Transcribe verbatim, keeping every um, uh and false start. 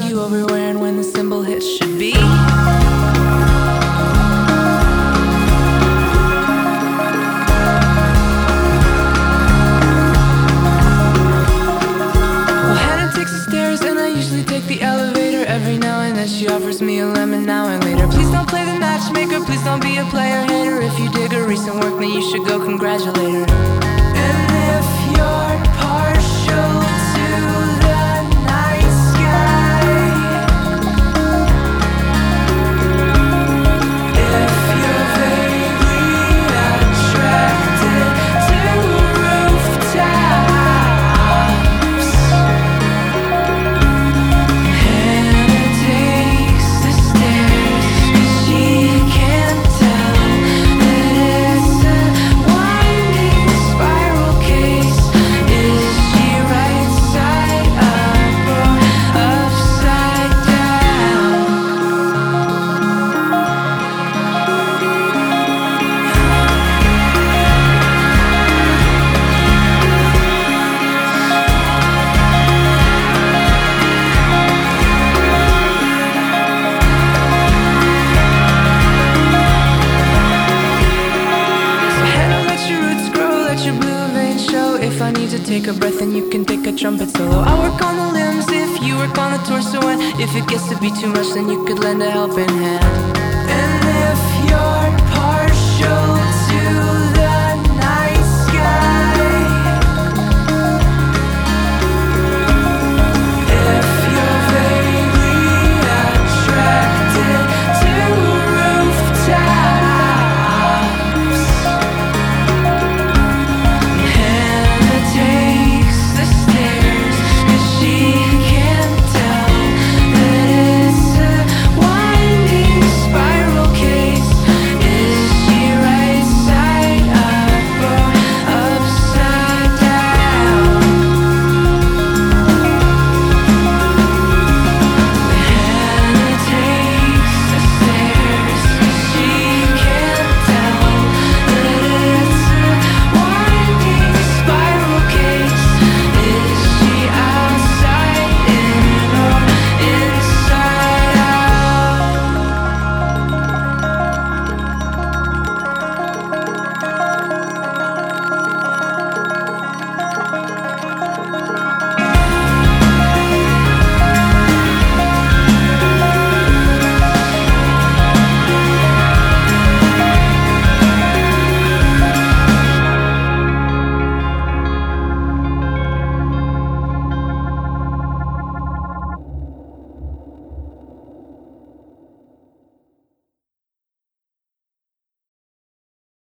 you everywhere, and when the symbol hits should be. Take the elevator every now and then. She offers me a lemon now and later. Please don't play the matchmaker, please don't be a player hater. If you dig her recent work, then you should go congratulate her. And if you're partial to the night sky, if you're vaguely attracted to rooftops, if I need to take a breath, then you can take a trumpet solo. I work on the limbs if you work on the torso, and if it gets to be too much, then you could lend a helping hand. And if you're